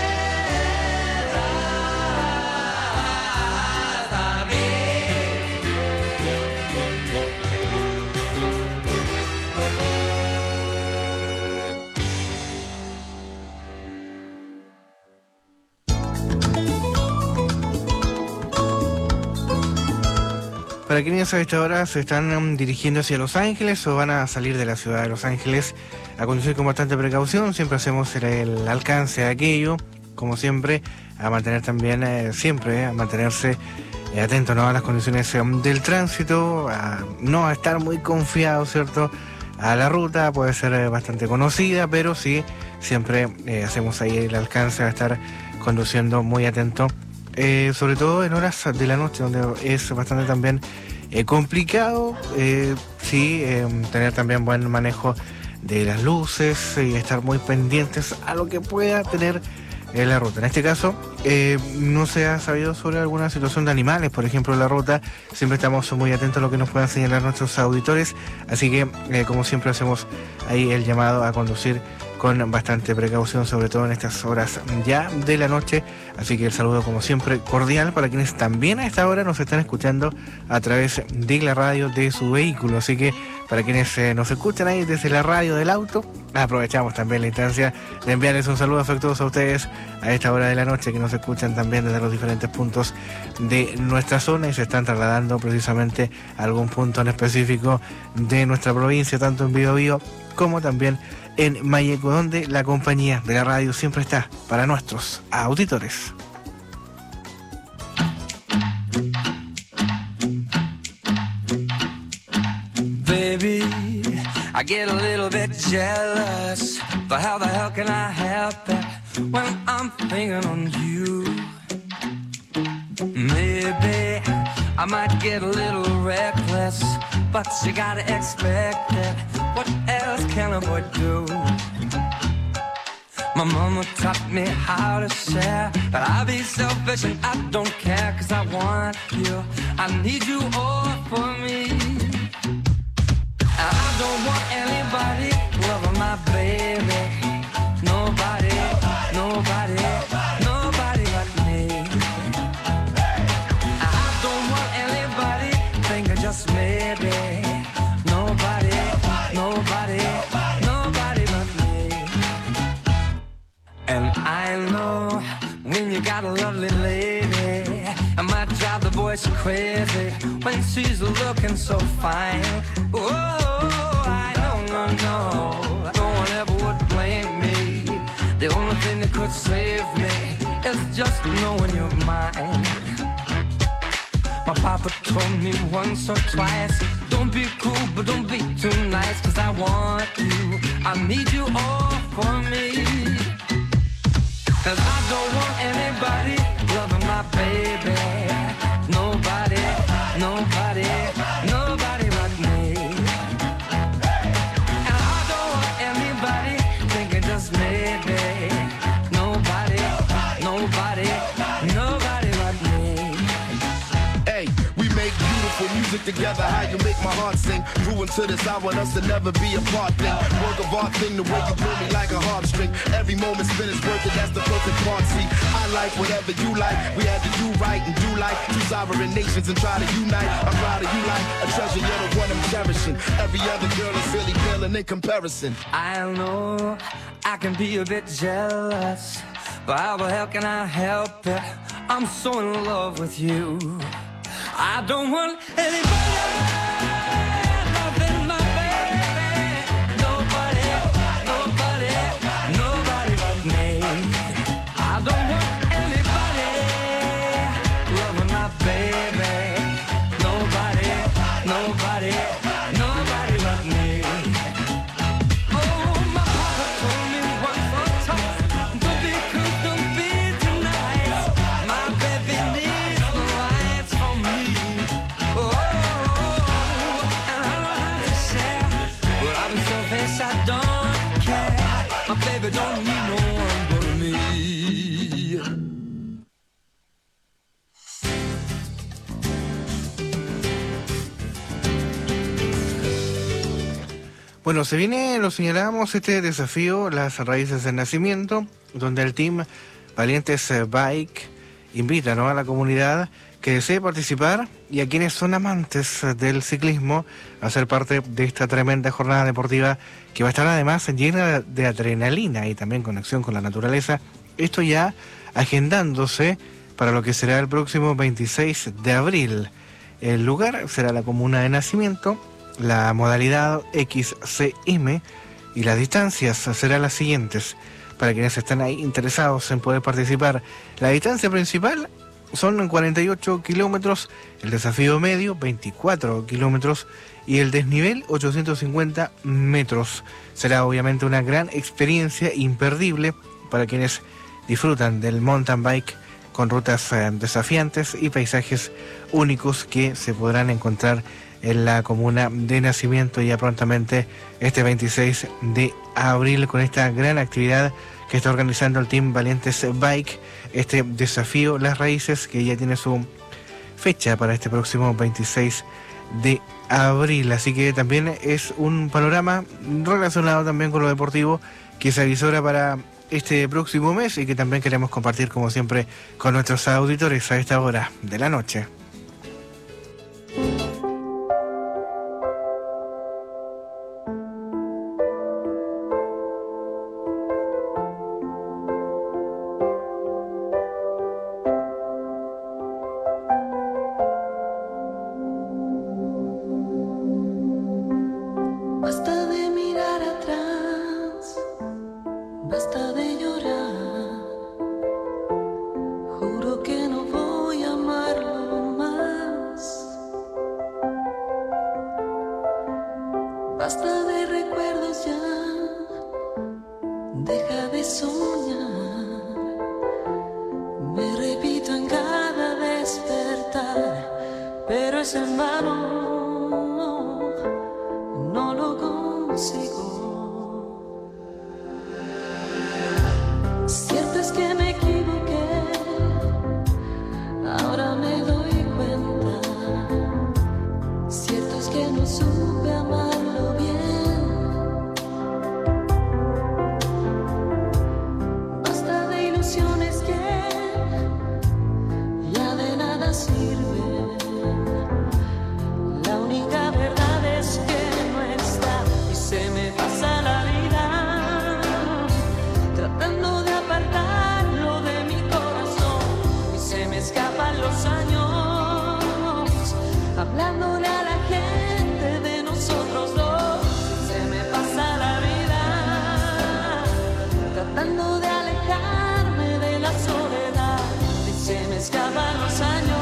Para quienes a esta hora se están dirigiendo hacia Los Ángeles o van a salir de la ciudad de Los Ángeles, a conducir con bastante precaución. Siempre hacemos el alcance de aquello, como siempre, a mantener también, a mantenerse atento, ¿no?, a las condiciones del tránsito, a no estar muy confiado, ¿cierto?, a la ruta. Puede ser bastante conocida, pero sí, siempre hacemos ahí el alcance a estar conduciendo muy atento, sobre todo en horas de la noche, donde es bastante también complicado, tener también buen manejo de las luces y estar muy pendientes a lo que pueda tener en la ruta. En este caso, no se ha sabido sobre alguna situación de animales, por ejemplo, en la ruta. Siempre estamos muy atentos a lo que nos puedan señalar nuestros auditores, así que, como siempre, hacemos ahí el llamado a conducir con bastante precaución, sobre todo en estas horas ya de la noche. Así que el saludo, como siempre, cordial para quienes también a esta hora nos están escuchando a través de la radio de su vehículo. Así que para quienes nos escuchan ahí desde la radio del auto, aprovechamos también la instancia de enviarles un saludo afectuoso a ustedes a esta hora de la noche, que nos escuchan también desde los diferentes puntos de nuestra zona y se están trasladando precisamente a algún punto en específico de nuestra provincia, tanto en Biobío como también en Mayeco, donde la compañía de la radio siempre está para nuestros auditores. Baby, I get a little bit jealous, but how the hell can I help it when I'm thinking on you? Maybe I might get a little reckless, but you gotta expect it. What else can a boy do? My mama taught me how to share, but I'll be selfish and I don't care, 'cause I want you, I need you all for me. And I don't want anybody loving my baby. Nobody, nobody, nobody but me. And I don't want anybody thinking just maybe. Nobody, nobody, nobody but me. And I know when you got a lovely lady, I might drive the boys crazy when she's looking so fine. Oh, I know, no one ever would blame me. The only thing that could save me is just knowing you're mine. My papa told me once or twice, don't be cruel, but don't be too nice, 'cause I want you, I need you all for me. 'Cause I don't want anybody loving my baby. Nobody, nobody, nobody but me. And I don't want anybody thinking just maybe. Nobody, nobody, nobody but me. Hey, we make beautiful music together, how you make my heart sing. Grew into this, I want us to never be apart thing. Work of art thing, the way you pull me like a harp string. Every moment spent is worth it, that's the perfect part. See, I like whatever you like. We had to do right and do like two sovereign nations and try to unite. I'm proud of you like a treasure, you're the one I'm cherishing. Every other girl is really paling in comparison. I know I can be a bit jealous, but how the hell can I help it? I'm so in love with you. I don't want anybody loving my baby. Nobody, nobody, nobody but me. I don't want anybody loving my baby. Nobody, nobody, nobody but me. Oh, my papa told me once or twice, don't be cool, don't be too nice. My baby needs the rights from me. Oh, and I know how to share, but I'm selfish, I don't care. My baby don't need no one but me. Bueno, se viene, lo señalábamos, este desafío, las raíces del nacimiento, donde el team Valientes Bike invita, ¿no?, a la comunidad que desee participar y a quienes son amantes del ciclismo a ser parte de esta tremenda jornada deportiva que va a estar además llena de adrenalina y también conexión con la naturaleza. Esto ya agendándose para lo que será el próximo 26 de abril. El lugar será la comuna de nacimiento, la modalidad XCM y las distancias serán las siguientes para quienes están ahí interesados en poder participar. La distancia principal son 48 kilómetros, el desafío medio 24 kilómetros y el desnivel 850 metros. Será obviamente una gran experiencia imperdible para quienes disfrutan del mountain bike con rutas desafiantes y paisajes únicos que se podrán encontrar en la comuna de nacimiento ya prontamente este 26 de abril con esta gran actividad que está organizando el Team Valientes Bike, este desafío Las Raíces, que ya tiene su fecha para este próximo 26 de abril. Así que también es un panorama relacionado también con lo deportivo que se avisora para este próximo mes y que también queremos compartir, como siempre, con nuestros auditores a esta hora de la noche. Basta de mirar atrás, basta de llorar. Juro que no voy a amarlo más. Basta de recuerdos ya, deja de soñar. Me repito en cada despertar, pero es en vano. No lo consigo. Cierto es que me equivoqué, ahora me doy cuenta. Cierto es que no supe amarlo bien. Basta de ilusiones que ya de nada sirven. La única verdad es que se me pasa la vida tratando de apartarlo de mi corazón y se me escapan los años hablándole a la gente de nosotros dos. Se me pasa la vida tratando de alejarme de la soledad y se me escapan los años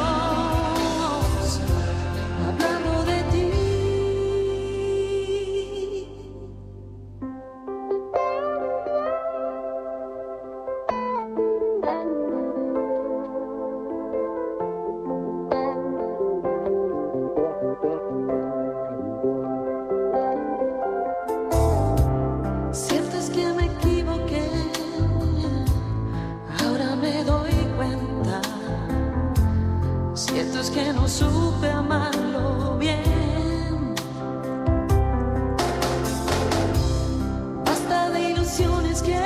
hablando de ti. Cierto es que me equivoqué, ahora me doy cuenta. Cierto es que no supe amarlo bien. Basta de ilusiones que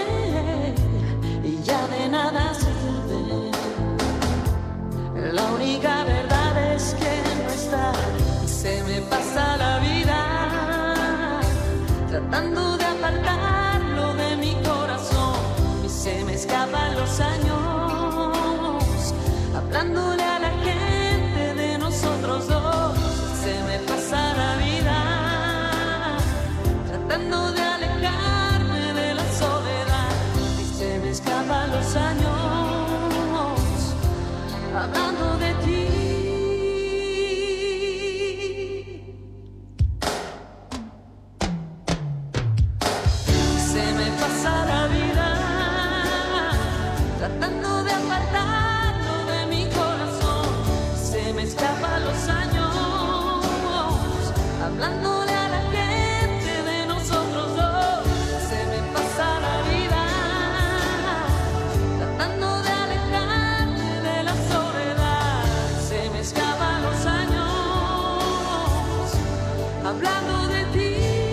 ya de nada sirven. La única verdad es que no está. Se me pasa la vida tratando de apartarlo de mi corazón y se me escapan los años hablándole a la gente de nosotros dos. Se me pasa la vida tratando de alejarme de la soledad y se me escapan los años hablando de ti. Se me pasa la vida tratando de apartarlo de mi corazón. Se me escapan los años hablándole a la gente de nosotros dos. Se me pasa la vida tratando de alejarme de la soledad. Se me escapan los años hablando de ti.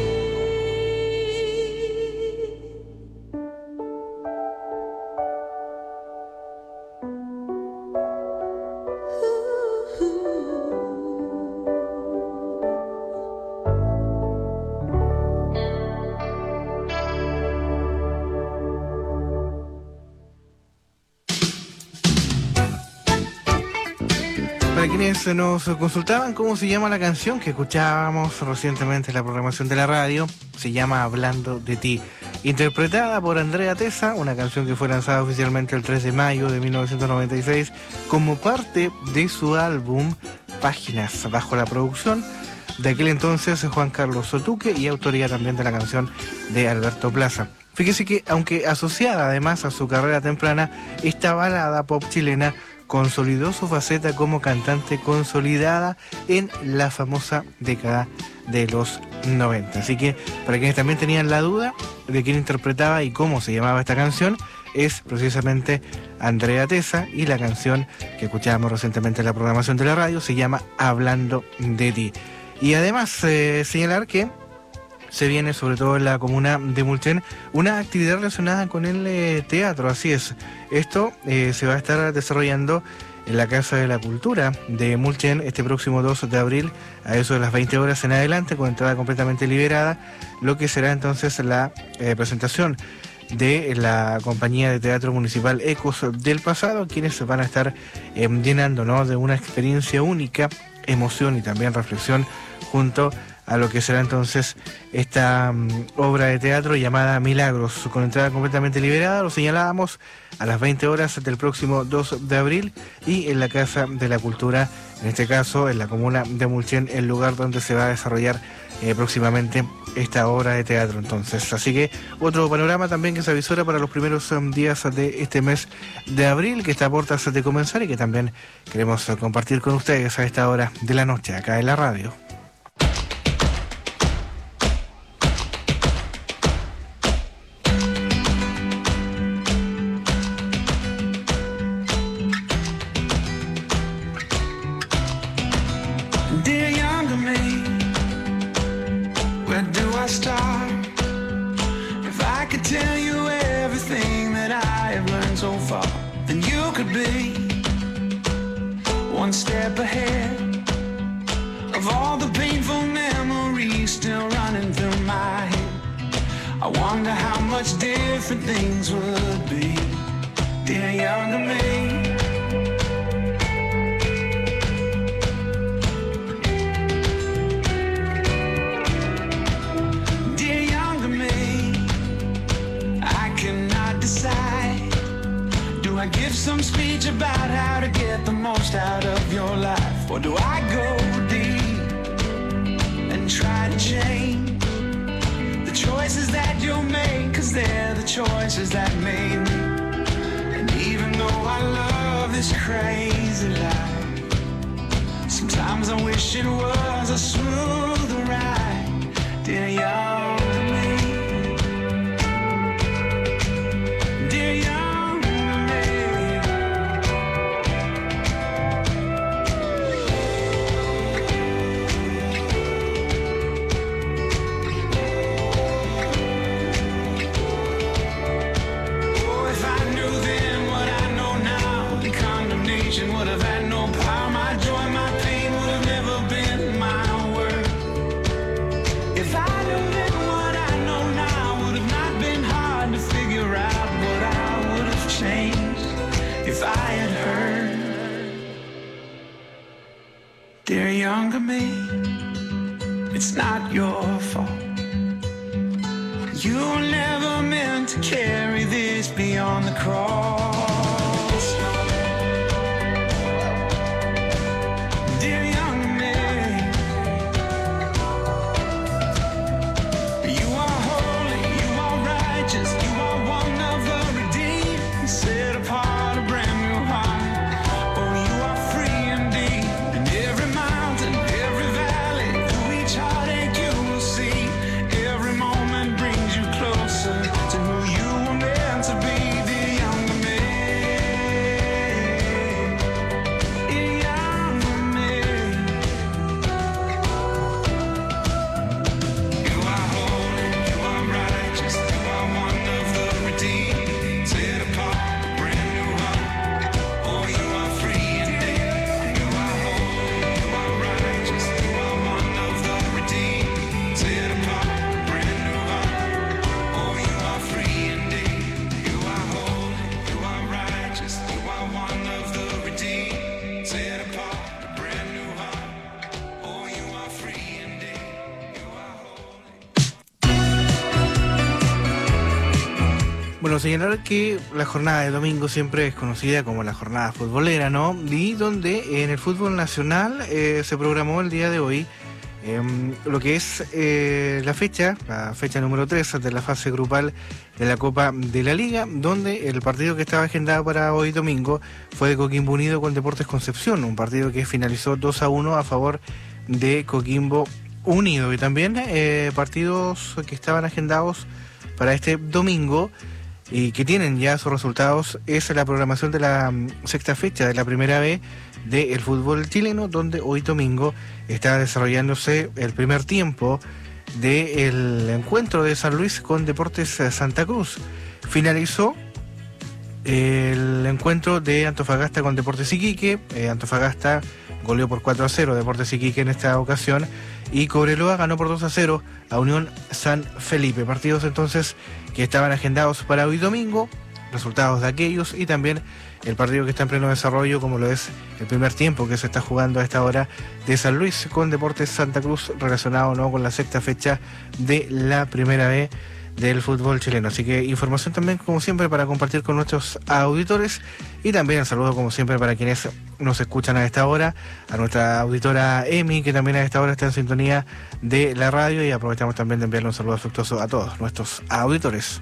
Para quienes nos consultaban cómo se llama la canción que escuchábamos recientemente en la programación de la radio, se llama Hablando de ti, interpretada por Andrea Tesa, una canción que fue lanzada oficialmente el 3 de mayo de 1996 como parte de su álbum Páginas, bajo la producción de aquel entonces Juan Carlos Sotuque y autoría también de la canción de Alberto Plaza. Fíjese que, aunque asociada además a su carrera temprana, esta balada pop chilena consolidó su faceta como cantante consolidada en la famosa década de los 90. Así que para quienes también tenían la duda de quién interpretaba y cómo se llamaba esta canción, es precisamente Andrea Tesa, y la canción que escuchábamos recientemente en la programación de la radio se llama Hablando de ti. Y además señalar que se viene, sobre todo en la comuna de Mulchen, una actividad relacionada con el teatro. Así es, esto se va a estar desarrollando en la Casa de la Cultura de Mulchen este próximo 2 de abril, a eso de las 20 horas en adelante, con entrada completamente liberada, lo que será entonces la presentación de la compañía de teatro municipal Ecos del Pasado, quienes van a estar llenando, ¿no?, de una experiencia única, emoción y también reflexión, junto a lo que será entonces esta obra de teatro llamada Milagros, con entrada completamente liberada, lo señalábamos, a las 20 horas del próximo 2 de abril, y en la Casa de la Cultura, en este caso en la comuna de Mulchen, el lugar donde se va a desarrollar próximamente esta obra de teatro. Entonces, así que otro panorama también que se avisora para los primeros días de este mes de abril, que está a puertas de comenzar y que también queremos compartir con ustedes a esta hora de la noche acá en la radio. Things would be, dear younger me. Dear younger me, I cannot decide. Do I give some speech about how to get the most out of your life? Or do I go deep and try to change the choices that you'll make? 'Cause they're the choices that made me. And even though I love this crazy life, sometimes I wish it was a smoother ride. Dear younger me, dear younger me. Would have had no power, my joy, my pain would have never been my word. If I knew then what I know now, would have not been hard to figure out what I would have changed if I had heard. Dear younger me, it's not your fault. You were never meant to carry this beyond the cross. Bueno, señalar que la jornada de domingo siempre es conocida como la jornada futbolera, ¿no? Y donde en el fútbol nacional se programó el día de hoy lo que es la fecha número 3 de la fase grupal de la Copa de la Liga, donde el partido que estaba agendado para hoy domingo fue de Coquimbo Unido con Deportes Concepción, un partido que finalizó 2-1 a favor de Coquimbo unido. Y también partidos que estaban agendados para este domingo y que tienen ya sus resultados, es la programación de la sexta fecha de la Primera B del fútbol chileno, donde hoy domingo está desarrollándose el primer tiempo del encuentro de San Luis con Deportes Santa Cruz. Finalizó el encuentro de Antofagasta con Deportes Iquique. Antofagasta goleó por 4-0 Deportes Iquique en esta ocasión, y Cobreloa ganó por 2-0 a Unión San Felipe. Partidos entonces que estaban agendados para hoy domingo, resultados de aquellos, y también el partido que está en pleno desarrollo, como lo es el primer tiempo que se está jugando a esta hora de San Luis con Deportes Santa Cruz, relacionado no con la sexta fecha de la Primera B del fútbol chileno. Así que información también, como siempre, para compartir con nuestros auditores, y también el saludo, como siempre, para quienes nos escuchan a esta hora, a nuestra auditora Emi, que también a esta hora está en sintonía de la radio, y aprovechamos también de enviarle un saludo afectuoso a todos nuestros auditores.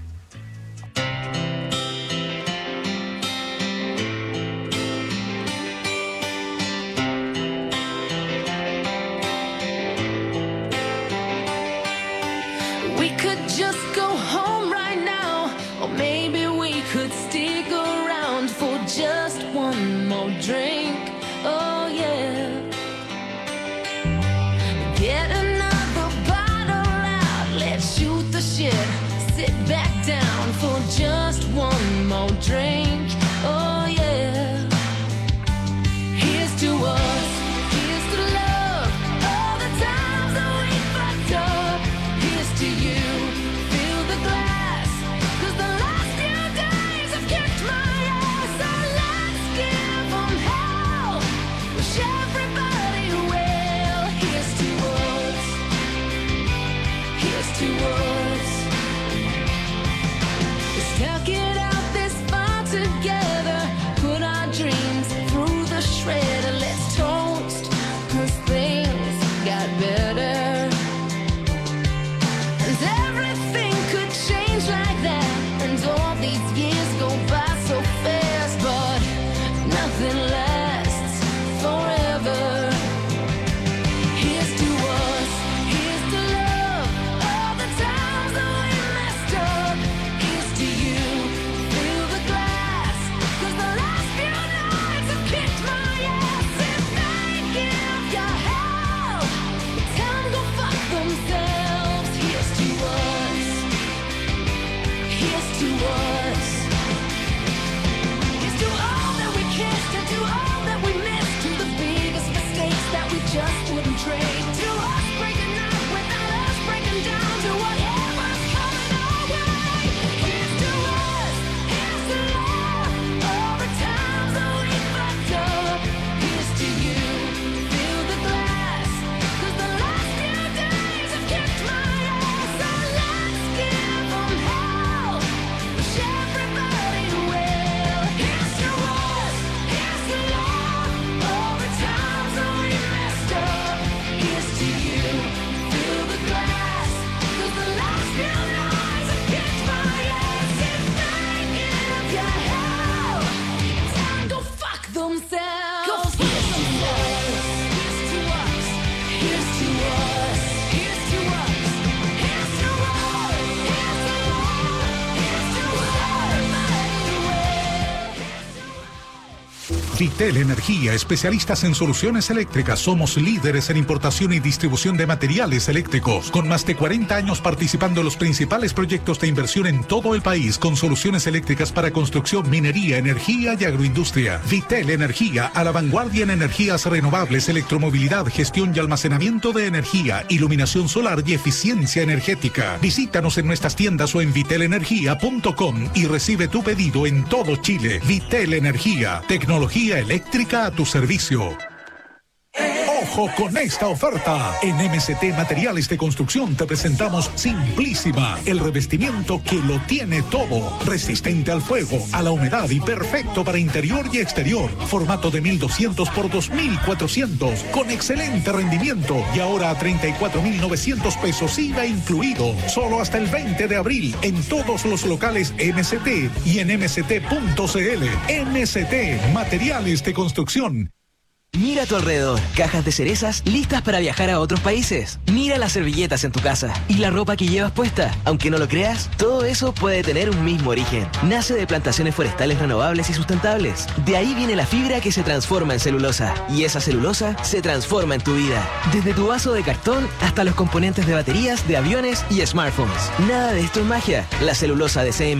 Drink, oh yeah. Here's to us, here's to love, all the times that we fucked up. Here's to you, fill the glass, 'cause the last few days have kicked my ass. So let's give them hell, wish everybody well. Here's to us, here's to us. Let's talk it out together, put our dreams through the shredder. Let's toast, 'cause things got better. And everything could change like that, and all these years go by so fast, but nothing lasts forever. Here's to us, here's to love, all the times that we messed up. Here's to you, fill the glass, 'cause the last few nights have kicked my ass. If they give you hell, tell them go fuck themselves. Here's to us, here's to us. Here's to all that we kissed, and to all that we missed, to the biggest mistakes that we just wouldn't trade, to us breaking up without us breaking down, to whatever's coming our way. Here's to us, here's to love, all the times that we fucked up. Here's to you, fill the glass, 'cause the last few days have kicked my ass. So let's give them hell, wish everybody well. Here's to us, here's to love, all the times that we messed up. Here's to you, fill the glass, 'cause the last few nights have kicked my ass. If they give you hell, tell them go fuck themselves. Go fuck themselves. Here's to us, here's to us, here's to us, here's to us, here's to us, here's to us. Vitel Energía, especialistas en soluciones eléctricas. Somos líderes en importación y distribución de materiales eléctricos, con más de 40 años participando en los principales proyectos de inversión en todo el país, con soluciones eléctricas para construcción, minería, energía y agroindustria. Vitel Energía, a la vanguardia en energías renovables, electromovilidad, gestión y almacenamiento de energía, iluminación solar y eficiencia energética. Visítanos en nuestras tiendas o en vitelenergia.com y recibe tu pedido en todo Chile. Vitel Energía, tecnología eléctrica a tu servicio. ¡Ojo con esta oferta! En MST Materiales de Construcción te presentamos Simplísima, el revestimiento que lo tiene todo. Resistente al fuego, a la humedad y perfecto para interior y exterior. Formato de 1200 por 2400, con excelente rendimiento. Y ahora a 34.900 pesos IVA incluido. Solo hasta el 20 de abril en todos los locales MST y en mst.cl. MST Materiales de Construcción. Mira a tu alrededor. Cajas de cerezas listas para viajar a otros países. Mira las servilletas en tu casa y la ropa que llevas puesta. Aunque no lo creas, todo eso puede tener un mismo origen. Nace de plantaciones forestales renovables y sustentables. De ahí viene la fibra que se transforma en celulosa. Y esa celulosa se transforma en tu vida. Desde tu vaso de cartón hasta los componentes de baterías, de aviones y smartphones. Nada de esto es magia. La celulosa de CM